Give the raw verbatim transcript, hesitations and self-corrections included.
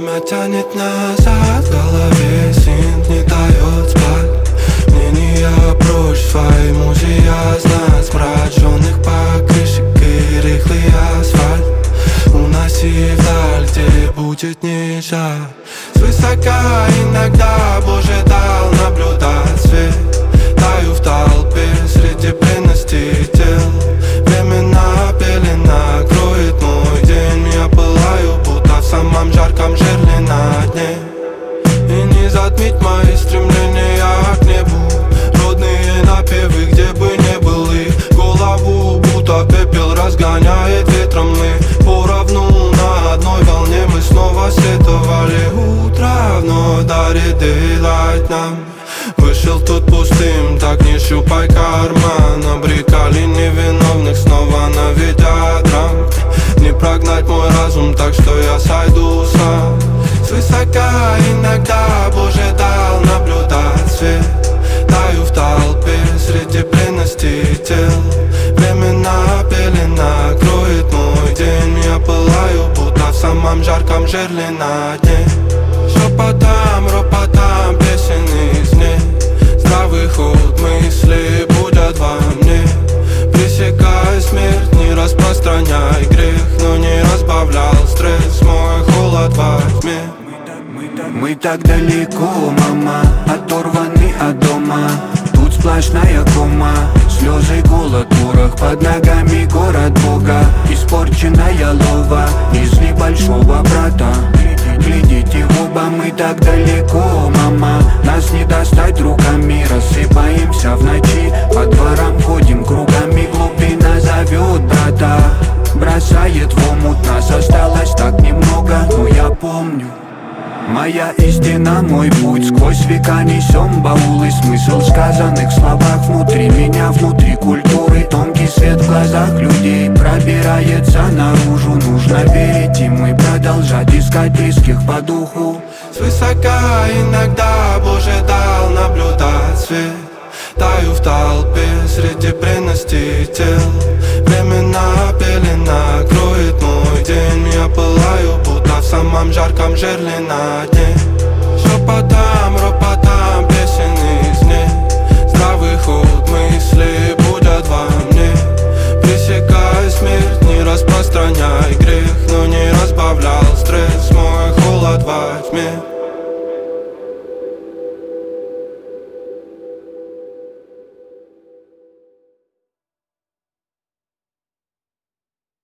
Время тянет назад, в голове синт не дает спать. Мнения прочь, свои музея знать. Смраченных покрышек и рыхлый асфальт. Уноси вдаль, где будет не жаль. Свысока иногда Боже дал наблюдать свет. Таю в толпе среди бренности тел. Времена пелена кроет мой день. Я пылаю, будто в самом жарком жерле на дне. И не затмить мои стремления к небу. Родные напевы, где бы не был их. Голову будто пепел разгоняет ветром. Мы поровну на одной волне. Мы снова сетовали утро вновь дарит дейлайт нам. Вышел тут пустым, так не щупай карман. Обрекали невиновных, снова наведя драм. Не прогнать мой разум, так что я сойду сам. Свысока иногда Боже дал наблюдать свет. Таю в толпе среди бренности тел. Времена пелена кроет мой день. Я пылаю, будто в самом жарком жерле на дне. Шепотом, ропотом песен из дней. Здравый ход мысли будят во мне. Пресекай смерть, не распространяй грех. Но не разбавлял стресс, мой холод во тьме. Мы так далеко, мама, оторваны от дома. Тут сплошная кома, слезы, голод, порох. Под ногами город Бога, испорченная лова из небольшого брата. Глядите в оба, мы так далеко, мама. Нас не достать руками, рассыпаемся в ночи. По дворам ходим кругами, глубина зовет брата. Бросает в омут, нас осталось так немного, но я помню. Моя истина, мой путь, сквозь века несем баулы. Смысл сказанных словах внутри меня, внутри культуры. Тонкий свет в глазах людей пробирается наружу. Нужно верить, и мы продолжать искать близких по духу. Свысока иногда Боже дал наблюдать свет. Таю в толпе среди бренности тел. Времена пелена кроет мой день. Я пылаю, будто в самом жарком жерле на дне. Шепотом, ропотом песен из дней. Здравый ход мысли будут во мне. Пресекай смерть, не распространяй